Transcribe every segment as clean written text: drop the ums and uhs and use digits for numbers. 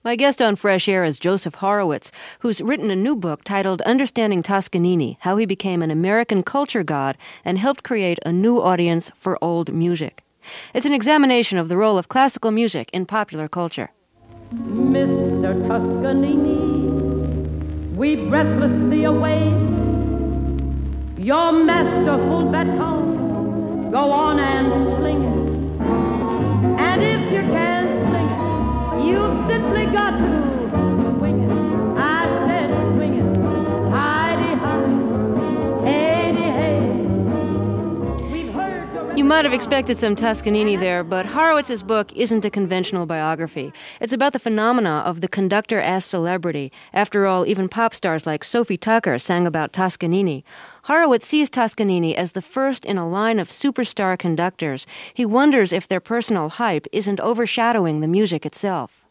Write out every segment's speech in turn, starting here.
My guest on Fresh Air is Joseph Horowitz, who's written a new book titled Understanding Toscanini, How He Became an American Culture God and Helped Create a New Audience for Old Music. It's an examination of the role of classical music in popular culture. Mr. Toscanini, we breathlessly await your masterful baton. Go on and sling it. And if you can't sling it, you've simply got to swing it. I said swing it. Hi-de-hi, hey-de-hey. We've heard your... You might have expected some Toscanini there, but Horowitz's book isn't a conventional biography. It's about the phenomena of the conductor as celebrity. After all, even pop stars like Sophie Tucker sang about Toscanini. Horowitz sees Toscanini as the first in a line of superstar conductors. He wonders if their personal hype isn't overshadowing the music itself.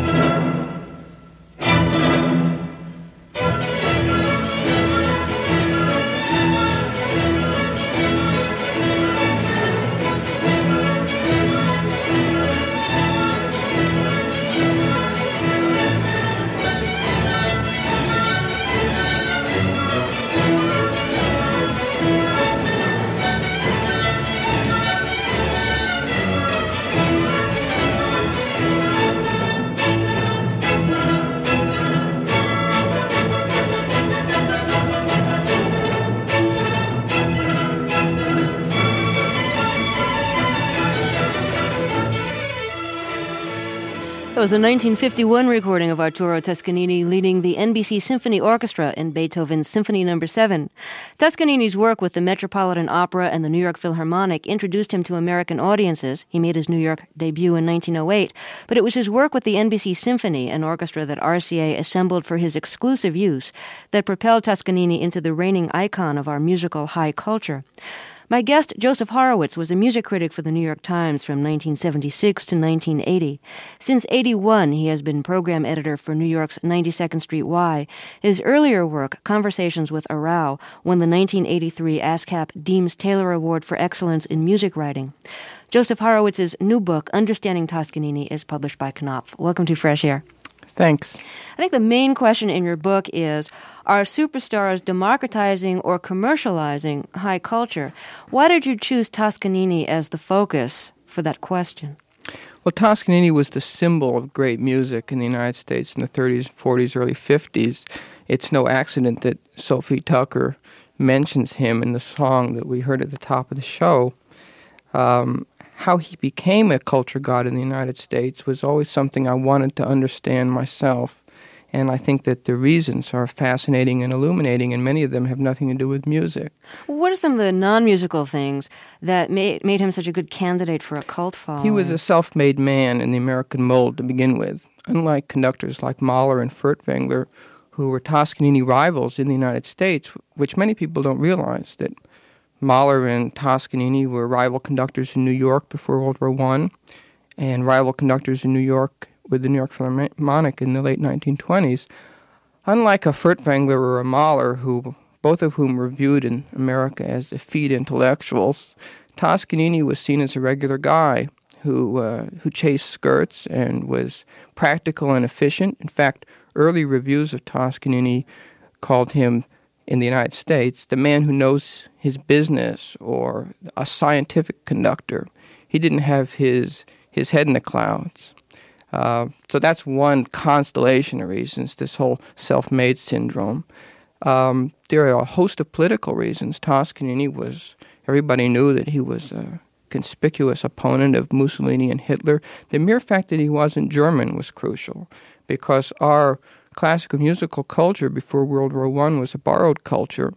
It was a 1951 recording of Arturo Toscanini leading the NBC Symphony Orchestra in Beethoven's Symphony No. 7. Toscanini's work with the Metropolitan Opera and the New York Philharmonic introduced him to American audiences. He made his New York debut in 1908, but it was his work with the NBC Symphony, an orchestra that RCA assembled for his exclusive use, that propelled Toscanini into the reigning icon of our musical high culture. My guest, Joseph Horowitz, was a music critic for the New York Times from 1976 to 1980. Since 81, he has been program editor for New York's 92nd Street Y. His earlier work, Conversations with Arau, won the 1983 ASCAP Deems Taylor Award for Excellence in Music Writing. Joseph Horowitz's new book, Understanding Toscanini, is published by Knopf. Welcome to Fresh Air. Thanks. I think the main question in your book is, are superstars democratizing or commercializing high culture? Why did you choose Toscanini as the focus for that question? Well, Toscanini was the symbol of great music in the United States in the 30s, 40s, early 50s. It's no accident that Sophie Tucker mentions him in the song that we heard at the top of the show. How he became a culture god in the United States was always something I wanted to understand myself. And I think that the reasons are fascinating and illuminating, and many of them have nothing to do with music. What are some of the non-musical things that made him such a good candidate for a cult following? He was a self-made man in the American mold to begin with. Unlike conductors like Mahler and Furtwängler, who were Toscanini rivals in the United States, which many people don't realize, that Mahler and Toscanini were rival conductors in New York before World War I, and rival conductors in New York with the New York Philharmonic in the late 1920s. Unlike a Furtwängler or a Mahler, both of whom were viewed in America as effete intellectuals, Toscanini was seen as a regular guy who chased skirts and was practical and efficient. In fact, early reviews of Toscanini called him, in the United States, the man who knows his business, or a scientific conductor. He didn't have his head in the clouds. So that's one constellation of reasons, this whole self-made syndrome. There are a host of political reasons. Toscanini everybody knew that he was a conspicuous opponent of Mussolini and Hitler. The mere fact that he wasn't German was crucial, because our classical musical culture before World War I was a borrowed culture,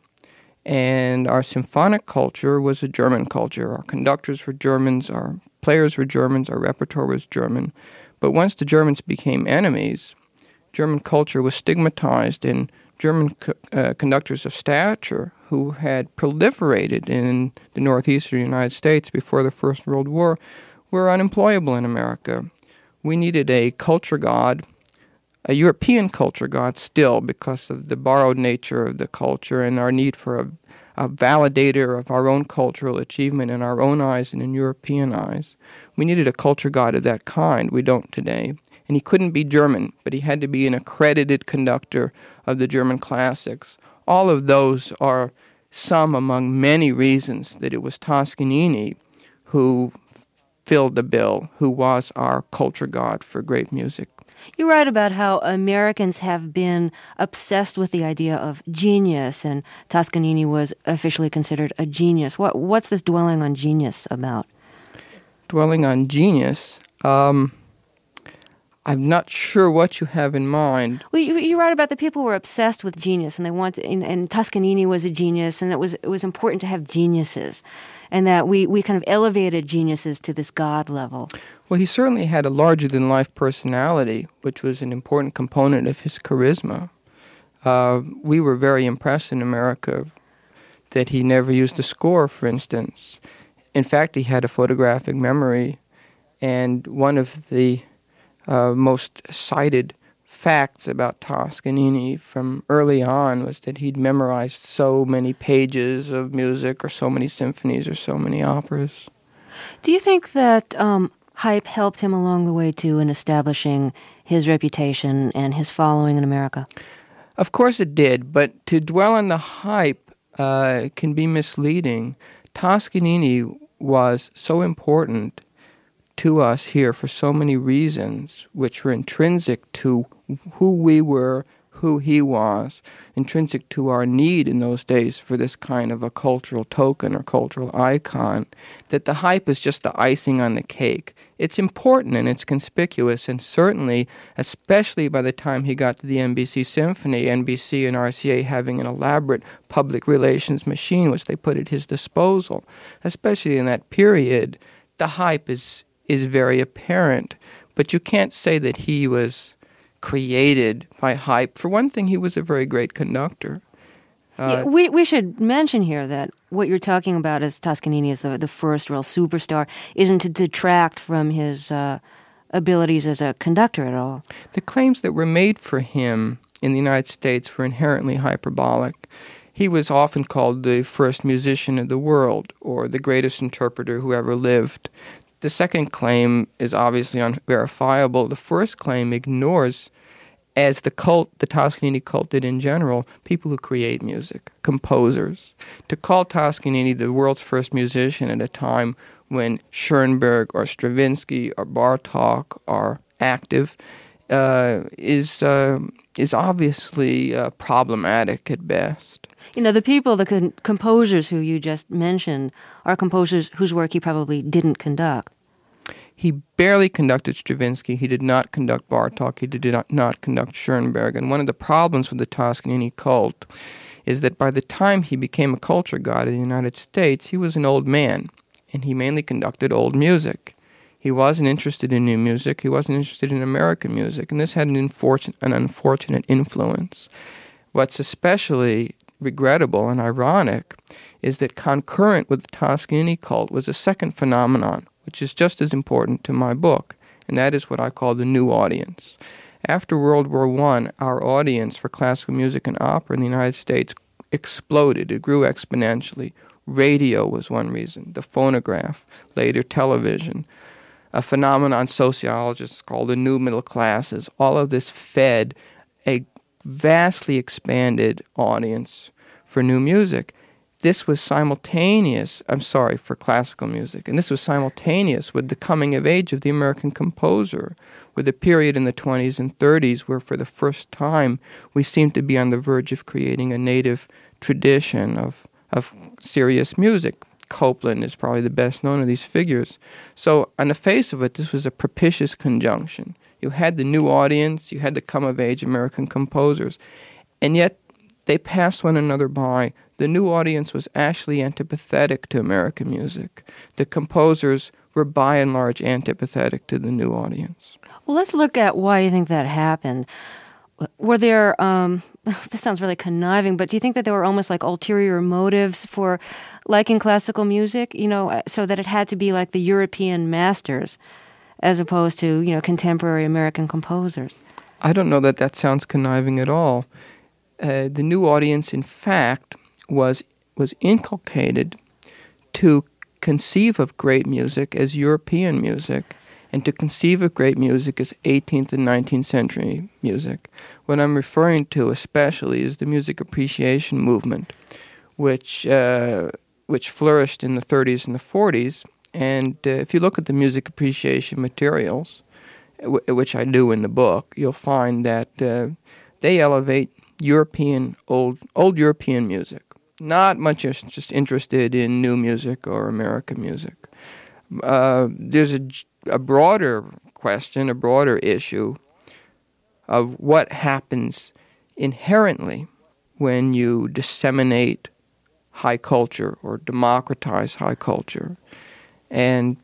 and our symphonic culture was a German culture. Our conductors were Germans, our players were Germans, our repertoire was German. But once the Germans became enemies, German culture was stigmatized, and German conductors of stature who had proliferated in the northeastern United States before the First World War were unemployable in America. We needed a culture god, a European culture god still, because of the borrowed nature of the culture and our need for a validator of our own cultural achievement in our own eyes and in European eyes. We needed a culture god of that kind. We don't today. and he couldn't be German, but he had to be an accredited conductor of the German classics. All of those are some among many reasons that it was Toscanini who filled the bill, who was our culture god for great music. You write about how Americans have been obsessed with the idea of genius, and Toscanini was officially considered a genius. What's this dwelling on genius about? Dwelling on genius? I'm not sure what you have in mind. Well, you write about the people who were obsessed with genius, and they and Toscanini was a genius, and it was important to have geniuses, and that we kind of elevated geniuses to this god level. Well, he certainly had a larger-than-life personality, which was an important component of his charisma. We were very impressed in America that he never used a score, for instance. In fact, he had a photographic memory, and one of the most cited facts about Toscanini from early on was that he'd memorized so many pages of music or so many symphonies or so many operas. Do you think that hype helped him along the way, too, in establishing his reputation and his following in America? Of course it did, but to dwell on the hype can be misleading. Toscanini was so important to us here for so many reasons, which were intrinsic to who we were, who he was, intrinsic to our need in those days for this kind of a cultural token or cultural icon, that the hype is just the icing on the cake. It's important and it's conspicuous, and certainly, especially by the time he got to the NBC Symphony, NBC and RCA having an elaborate public relations machine which they put at his disposal, especially in that period, the hype is very apparent. But you can't say that he was created by hype. For one thing, he was a very great conductor. We should mention here that what you're talking about as Toscanini as the first real superstar isn't to detract from his abilities as a conductor at all. The claims that were made for him in the United States were inherently hyperbolic. He was often called the first musician of the world, or the greatest interpreter who ever lived. The second claim is obviously unverifiable. The first claim ignores, as the Toscanini cult did in general, people who create music, composers. To call Toscanini the world's first musician at a time when Schoenberg or Stravinsky or Bartók are active is obviously problematic at best. You know, the people, the composers who you just mentioned, are composers whose work he probably didn't conduct. He barely conducted Stravinsky. He did not conduct Bartók. He did not conduct Schoenberg. And one of the problems with the Toscanini cult is that by the time he became a culture god in the United States, he was an old man, and he mainly conducted old music. He wasn't interested in new music. He wasn't interested in American music, and this had an unfortunate influence. What's especially regrettable and ironic is that concurrent with the Toscanini cult was a second phenomenon, which is just as important to my book, and that is what I call the new audience. After World War I, our audience for classical music and opera in the United States exploded. It grew exponentially. Radio was one reason, the phonograph, later television, a phenomenon sociologists call the new middle classes. All of this fed a vastly expanded audience for new music. This was simultaneous, for classical music, and this was simultaneous with the coming of age of the American composer, with a period in the 20s and 30s where for the first time we seemed to be on the verge of creating a native tradition of serious music. Copland is probably the best known of these figures. So on the face of it, this was a propitious conjunction. You had the new audience, you had the come-of-age American composers, and yet they passed one another by. The new audience was actually antipathetic to American music. The composers were by and large antipathetic to the new audience. Well, let's look at why you think that happened. Were there, this sounds really conniving, but do you think that there were almost like ulterior motives for liking classical music, so that it had to be like the European masters as opposed to, contemporary American composers? I don't know that sounds conniving at all. The new audience, in fact, was inculcated to conceive of great music as European music And to conceive of great music is 18th and 19th century music. What I'm referring to especially is the music appreciation movement, which flourished in the 30s and the 40s. And if you look at the music appreciation materials, which I do in the book, you'll find that they elevate old European music. Not much just interested in new music or American music. There's a broader question, a broader issue of what happens inherently when you disseminate high culture or democratize high culture. And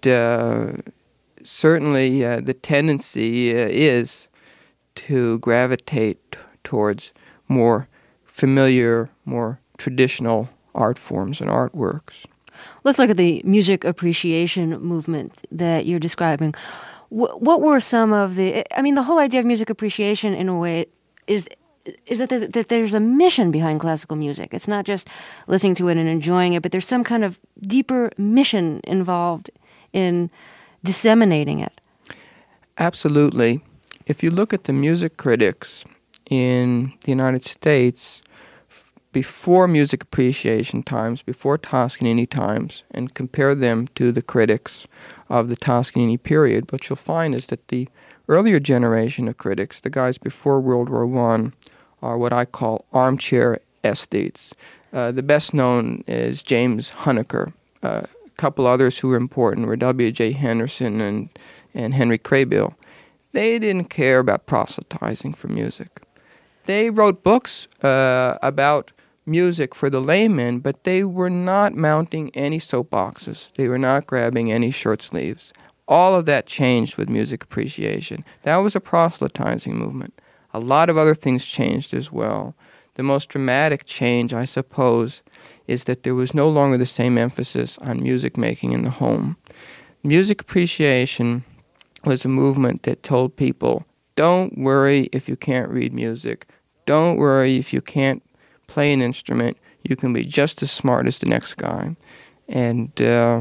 certainly the tendency is to gravitate towards more familiar, more traditional art forms and artworks. Let's look at the music appreciation movement that you're describing. What were some of the whole idea of music appreciation in a way is that there's a mission behind classical music. It's not just listening to it and enjoying it, but there's some kind of deeper mission involved in disseminating it. Absolutely. If you look at the music critics in the United States before music appreciation times, before Toscanini times, and compare them to the critics of the Toscanini period, what you'll find is that the earlier generation of critics, the guys before World War I, are what I call armchair aesthetes. The best known is James Huneker. A couple others who were important were W.J. Henderson and Henry Kraybill. They didn't care about proselytizing for music. They wrote books about music for the layman, but they were not mounting any soapboxes. They were not grabbing any shirt sleeves. All of that changed with music appreciation. That was a proselytizing movement. A lot of other things changed as well. The most dramatic change, I suppose, is that there was no longer the same emphasis on music making in the home. Music appreciation was a movement that told people, don't worry if you can't read music. Don't worry if you can't play an instrument. You can be just as smart as the next guy. And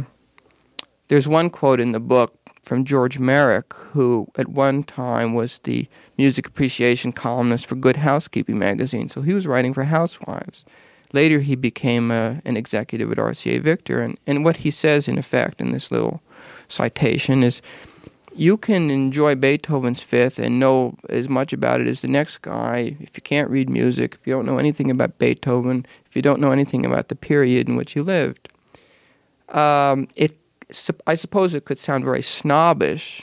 there's one quote in the book from George Merrick, who at one time was the music appreciation columnist for Good Housekeeping magazine. So he was writing for housewives. Later he became an executive at RCA Victor. And what he says, in effect, in this little citation is, you can enjoy Beethoven's Fifth and know as much about it as the next guy. If you can't read music, if you don't know anything about Beethoven, if you don't know anything about the period in which he lived. I suppose it could sound very snobbish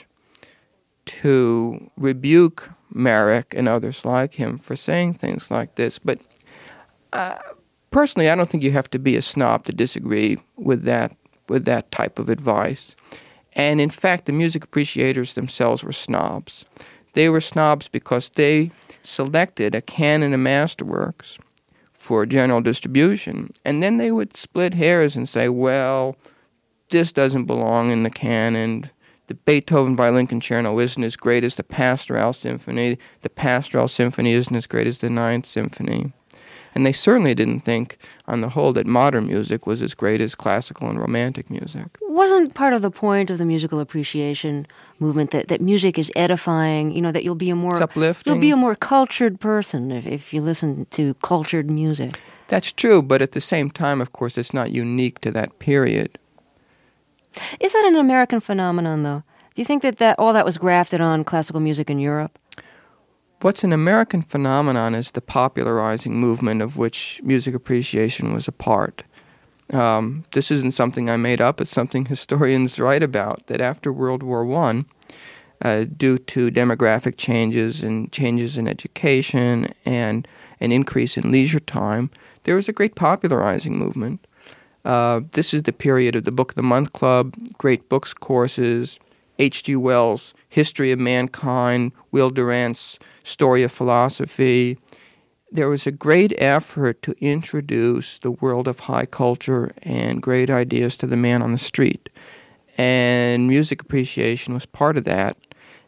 to rebuke Merrick and others like him for saying things like this, but personally, I don't think you have to be a snob to disagree with that type of advice. And in fact, the music appreciators themselves were snobs. They were snobs because they selected a canon of masterworks for general distribution, and then they would split hairs and say, well, this doesn't belong in the canon. The Beethoven Violin Concerto isn't as great as the Pastoral Symphony. The Pastoral Symphony isn't as great as the Ninth Symphony. And they certainly didn't think, on the whole, that modern music was as great as classical and romantic music. Wasn't part of the point of the musical appreciation movement that music is edifying, that you'll be a more... It's uplifting. You'll be a more cultured person if you listen to cultured music. That's true, but at the same time, of course, it's not unique to that period. Is that an American phenomenon, though? Do you think that all that was grafted on classical music in Europe? What's an American phenomenon is the popularizing movement of which music appreciation was a part. This isn't something I made up. It's something historians write about, that after World War I, due to demographic changes and changes in education and an increase in leisure time, there was a great popularizing movement. This is the period of the Book of the Month Club, Great Books courses, H.G. Wells' History of Mankind, Will Durant's Story of Philosophy. There was a great effort to introduce the world of high culture and great ideas to the man on the street. And music appreciation was part of that.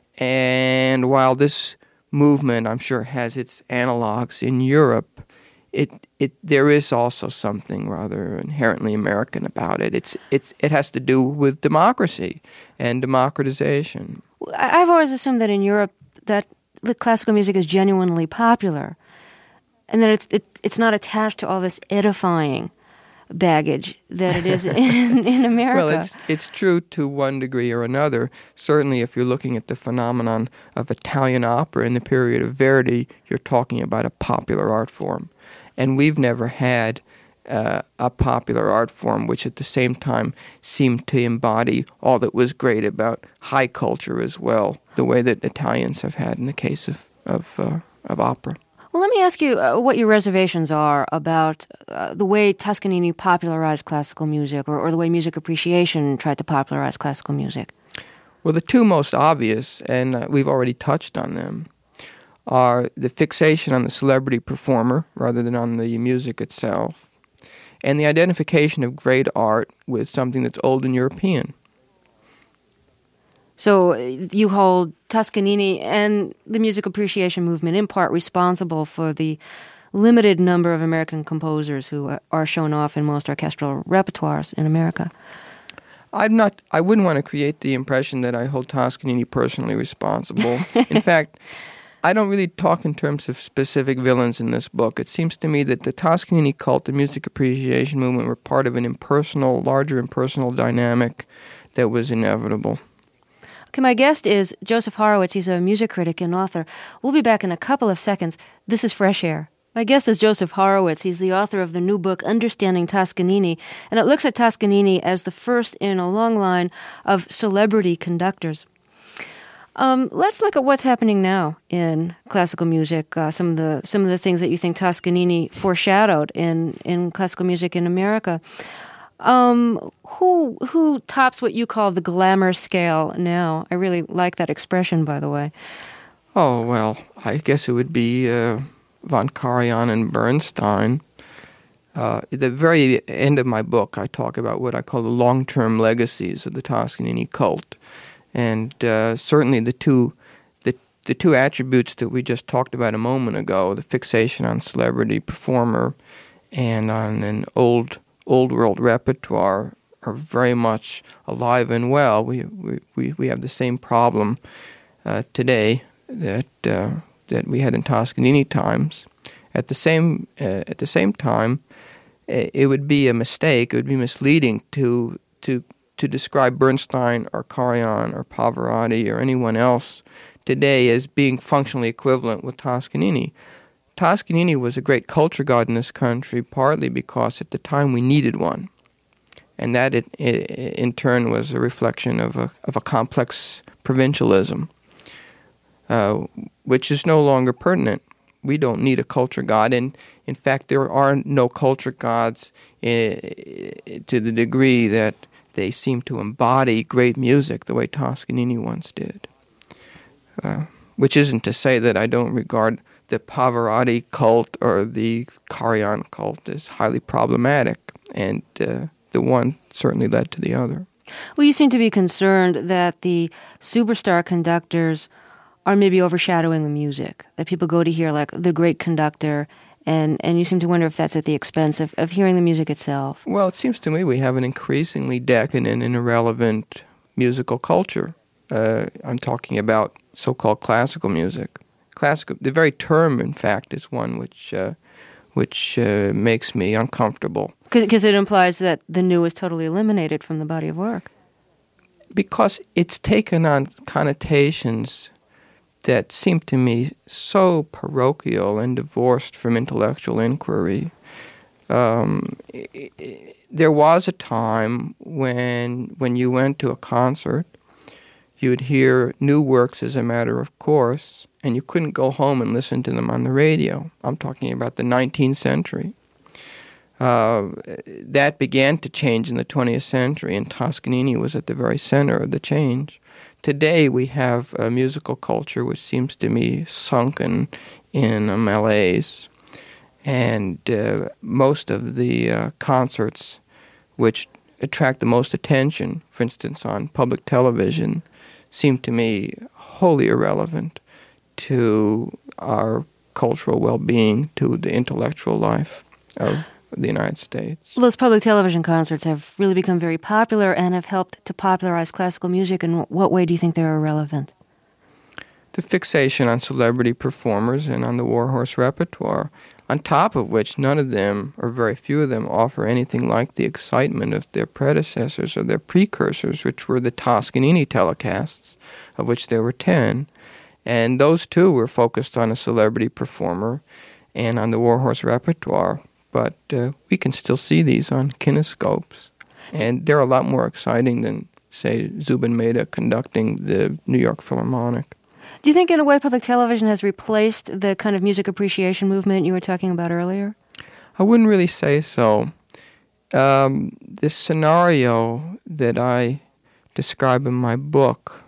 And while this movement, I'm sure, has its analogs in Europe, there is also something rather inherently American about it. It has to do with democracy and democratization. I've always assumed that in Europe that the classical music is genuinely popular, and that it's not attached to all this edifying baggage that it is in America. Well, it's true to one degree or another. Certainly, if you're looking at the phenomenon of Italian opera in the period of Verdi, you're talking about a popular art form. And we've never had a popular art form which at the same time seemed to embody all that was great about high culture as well, the way that Italians have had in the case of opera. Well, let me ask you what your reservations are about the way Toscanini popularized classical music, or the way music appreciation tried to popularize classical music. Well, the two most obvious, and we've already touched on them, are the fixation on the celebrity performer rather than on the music itself, and the identification of great art with something that's old and European. So you hold Toscanini and the music appreciation movement in part responsible for the limited number of American composers who are shown off in most orchestral repertoires in America. I wouldn't want to create the impression that I hold Toscanini personally responsible. In fact, I don't really talk in terms of specific villains in this book. It seems to me that the Toscanini cult, the music appreciation movement, were part of an larger impersonal dynamic that was inevitable. Okay, my guest is Joseph Horowitz. He's a music critic and author. We'll be back in a couple of seconds. This is Fresh Air. My guest is Joseph Horowitz. He's the author of the new book, Understanding Toscanini, and it looks at Toscanini as the first in a long line of celebrity conductors. Let's look at what's happening now in classical music. Some of the things that you think Toscanini foreshadowed in classical music in America. Who tops what you call the glamour scale now? I really like that expression, by the way. Oh, well, I guess it would be von Karajan and Bernstein. At the very end of my book, I talk about what I call the long-term legacies of the Toscanini cult. And certainly the two attributes that we just talked about a moment ago, the fixation on celebrity performer and on an old world repertoire, are very much alive and well. We have the same problem today that we had in Toscanini times. At the same time, it would be a mistake. It would be misleading to describe Bernstein or Karajan or Pavarotti or anyone else today as being functionally equivalent with Toscanini. Toscanini was a great culture god in this country, partly because at the time we needed one, and that in turn was a reflection of a complex provincialism, which is no longer pertinent. We don't need a culture god, and in fact, there are no culture gods to the degree that they seem to embody great music the way Toscanini once did. Which isn't to say that I don't regard the Pavarotti cult or the Karajan cult as highly problematic, and the one certainly led to the other. Well, you seem to be concerned that the superstar conductors are maybe overshadowing the music, that people go to hear like the great conductor, and you seem to wonder if that's at the expense of hearing the music itself. Well, it seems to me we have an increasingly decadent and irrelevant musical culture. I'm talking about so-called classical music. The very term, in fact, is one which makes me uncomfortable. Because it implies that the new is totally eliminated from the body of work. Because it's taken on connotations that seem to me so parochial and divorced from intellectual inquiry. There was a time when you went to a concert, you would hear new works as a matter of course, and you couldn't go home and listen to them on the radio. I'm talking about the 19th century. That began to change in the 20th century, and Toscanini was at the very center of the change. Today we have a musical culture which seems to me sunken in a malaise, and most of the concerts which attract the most attention, for instance on public television, seem to me wholly irrelevant to our cultural well-being, to the intellectual life of the United States. Those public television concerts have really become very popular and have helped to popularize classical music. In what way do you think they're irrelevant? the fixation on celebrity performers and on the Warhorse repertoire, on top of which none of them, or very few of them, offer anything like the excitement of their predecessors or their precursors, which were the Toscanini telecasts, of which there were 10. And those too were focused on a celebrity performer and on the Warhorse repertoire. But we can still see these on kinescopes. And they're a lot more exciting than, say, Zubin Mehta conducting the New York Philharmonic. Do you think, in a way, public television has replaced the kind of music appreciation movement you were talking about earlier? I wouldn't really say so. This scenario that I describe in my book,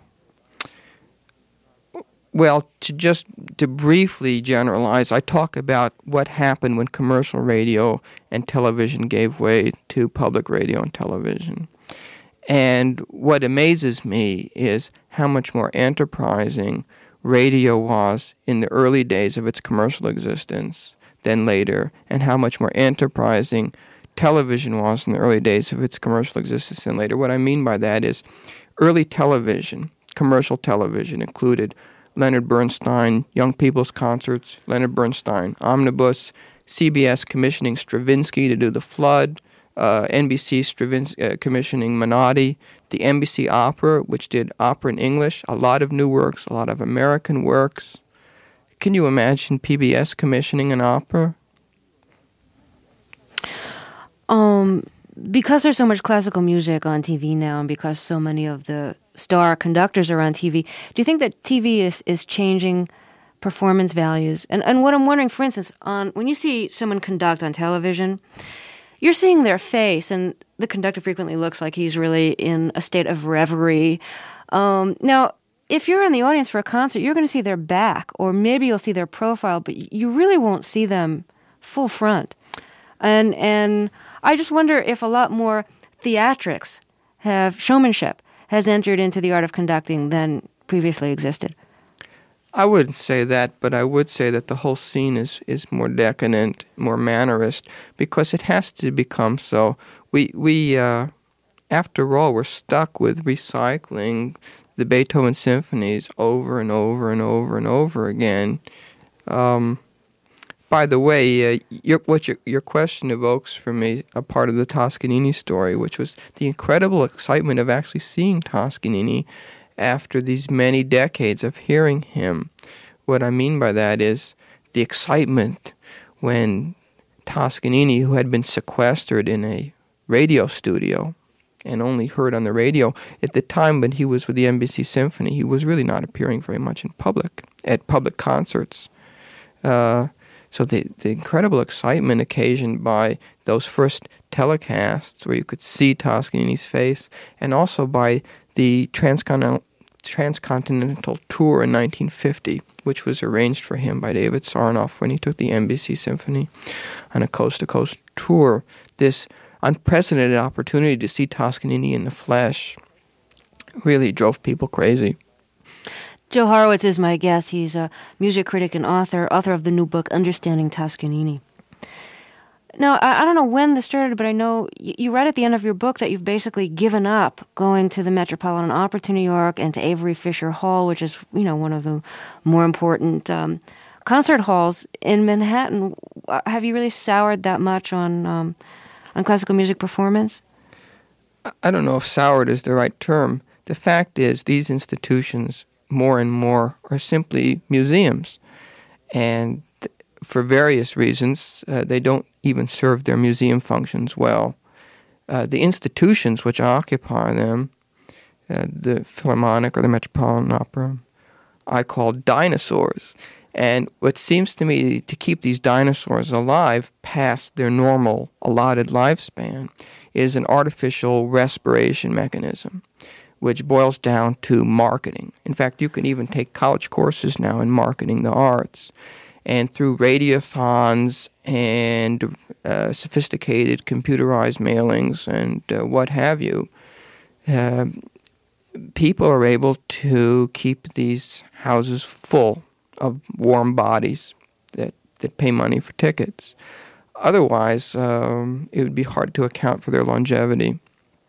well, to briefly generalize, I talk about what happened when commercial radio and television gave way to public radio and television. And what amazes me is how much more enterprising radio was in the early days of its commercial existence than later, and how much more enterprising television was in the early days of its commercial existence than later. What I mean by that is early television, commercial television, included Leonard Bernstein, Young People's Concerts, Leonard Bernstein Omnibus, CBS commissioning Stravinsky to do The Flood, NBC commissioning Menotti, the NBC Opera, which did opera in English, a lot of new works, a lot of American works. Can you imagine PBS commissioning an opera? Because there's so much classical music on TV now, and because so many of the star conductors are on TV, do you think that TV is changing performance values? And what I'm wondering, for instance, when you see someone conduct on television, you're seeing their face, and the conductor frequently looks like he's really in a state of reverie. Now, if you're in the audience for a concert, you're going to see their back, or maybe you'll see their profile, but you really won't see them full front. And I just wonder if a lot more theatrics showmanship has entered into the art of conducting than previously existed. I wouldn't say that, but I would say that the whole scene is more decadent, more mannerist, because it has to become so. We after all, we're stuck with recycling the Beethoven symphonies over and over and over and over again. By the way, your question evokes for me a part of the Toscanini story, which was the incredible excitement of actually seeing Toscanini after these many decades of hearing him. What I mean by that is the excitement when Toscanini, who had been sequestered in a radio studio and only heard on the radio at the time when he was with the NBC Symphony, he was really not appearing very much in public, at public concerts. So the incredible excitement occasioned by those first telecasts where you could see Toscanini's face, and also by the transcontinental tour in 1950, which was arranged for him by David Sarnoff when he took the NBC Symphony on a coast-to-coast tour. This unprecedented opportunity to see Toscanini in the flesh really drove people crazy. Joe Horowitz is my guest. He's a music critic and author of the new book, Understanding Toscanini. Now, I don't know when this started, but I know you write at the end of your book that you've basically given up going to the Metropolitan Opera to New York and to Avery Fisher Hall, which is, one of the more important concert halls in Manhattan. Have you really soured that much on classical music performance? I don't know if soured is the right term. The fact is, these institutions more and more are simply museums, and for various reasons they don't even serve their museum functions well. The institutions which occupy them, the Philharmonic or the Metropolitan Opera, I call dinosaurs. And what seems to me to keep these dinosaurs alive past their normal allotted lifespan is an artificial respiration mechanism, which boils down to marketing. In fact, you can even take college courses now in marketing the arts. And through radiothons and sophisticated computerized mailings and what have you, people are able to keep these houses full of warm bodies that pay money for tickets. Otherwise, it would be hard to account for their longevity.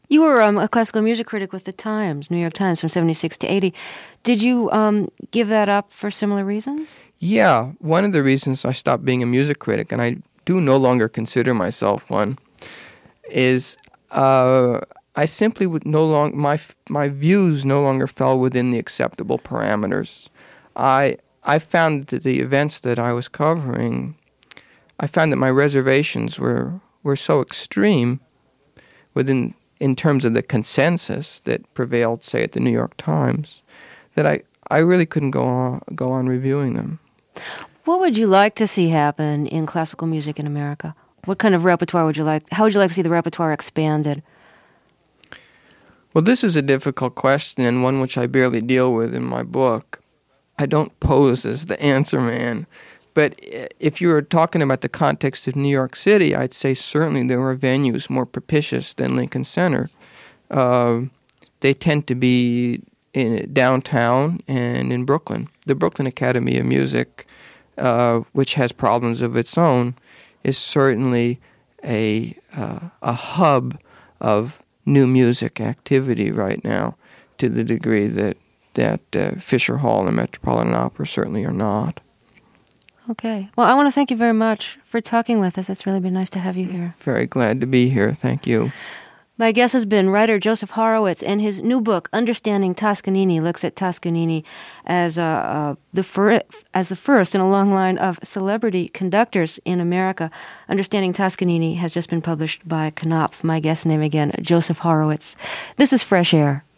You were a classical music critic with the Times, New York Times, from 76 to 80. Did you give that up for similar reasons? Yeah, one of the reasons I stopped being a music critic, and I do no longer consider myself one, is I simply would no longer, my views no longer fell within the acceptable parameters. I found that the events that I was covering, I found that my reservations were so extreme in terms of the consensus that prevailed, say, at the New York Times, that I really couldn't go on reviewing them. What would you like to see happen in classical music in America? What kind of repertoire would you like? How would you like to see the repertoire expanded? Well, this is a difficult question and one which I barely deal with in my book. I don't pose as the answer man. But if you were talking about the context of New York City, I'd say certainly there were venues more propitious than Lincoln Center. They tend to be in downtown and in Brooklyn. The Brooklyn Academy of Music, which has problems of its own, is certainly a hub of new music activity right now, to the degree that Fisher Hall and Metropolitan Opera certainly are not. Okay. Well, I want to thank you very much for talking with us. It's really been nice to have you here. Very glad to be here. Thank you. My guest has been writer Joseph Horowitz, and his new book, Understanding Toscanini, looks at Toscanini as the first in a long line of celebrity conductors in America. Understanding Toscanini has just been published by Knopf. My guest name again, Joseph Horowitz. This is Fresh Air.